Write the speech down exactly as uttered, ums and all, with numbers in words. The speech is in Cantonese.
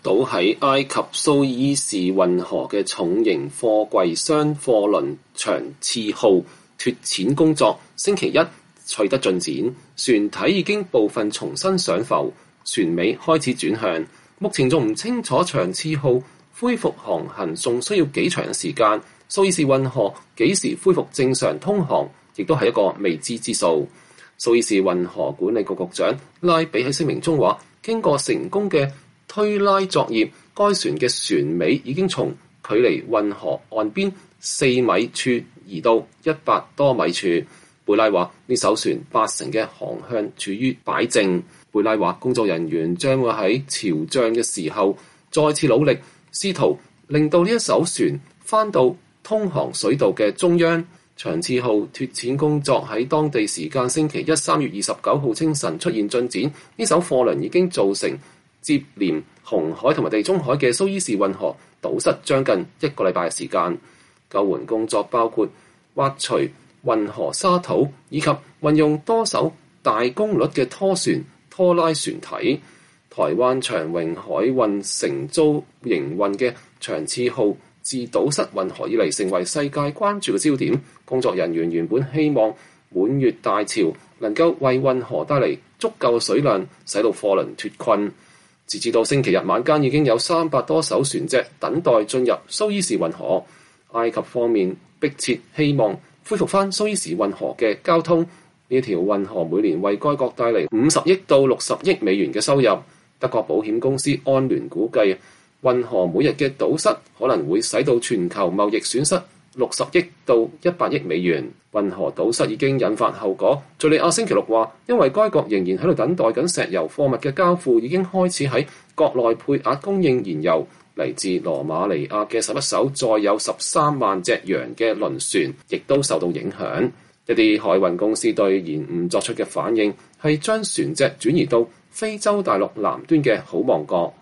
倒喺埃及蘇伊士運河嘅重型貨櫃雙貨輪長賜號脫潛工作星期一取得進展，船體已經部分重新上浮，船尾開始轉向。目前仲唔清楚長賜號恢復航行仲需要幾長嘅時間，蘇伊士運河幾時恢復正常通航，亦都係一個未知之數。蘇伊士運河管理局局長拉比喺聲明中話，經過成功嘅推拉作業，該船嘅船尾已經從距離運河岸邊四米處移到一百多米處。貝拉話呢艘船八成嘅航向處於擺正。貝拉話工作人員將會喺潮漲嘅時候再次努力，試圖令到呢一艘船返到通航水道嘅中央。長賜號脫潛工作喺當地時間星期一三月二十九號清晨出現進展，呢艘貨輪已經造成接連紅海同埋地中海嘅蘇伊士運河堵塞將近一個禮拜嘅時間。救援工作包括挖除運河沙土，以及運用多艘大功率嘅拖船拖拉船體。台灣長榮海運承租營運嘅長賜號自堵塞運河以嚟成為世界關注嘅焦點。工作人員原本希望滿月大潮能夠為運河帶嚟足夠水量，使到貨輪脫困。截至到星期日晚間，已經有三百多艘船隻等待進入蘇伊士運河。埃及方面迫切希望恢復翻蘇伊士運河嘅交通。呢條運河每年為該國帶嚟五十億到六十億美元嘅收入。德國保險公司安聯估計，運河每日嘅堵塞可能會使到全球貿易損失六十億到一百億美元。運河堵塞已經引發後果。敘利亞星期六話，因為該國仍然喺度等待緊石油貨物嘅交付，已經開始喺國內配額供應燃油。嚟自羅馬尼亞嘅十一艘載有十三萬隻羊嘅輪船，亦都受到影響。一啲海運公司對延誤作出嘅反應係將船隻轉移到非洲大陸南端嘅好望角。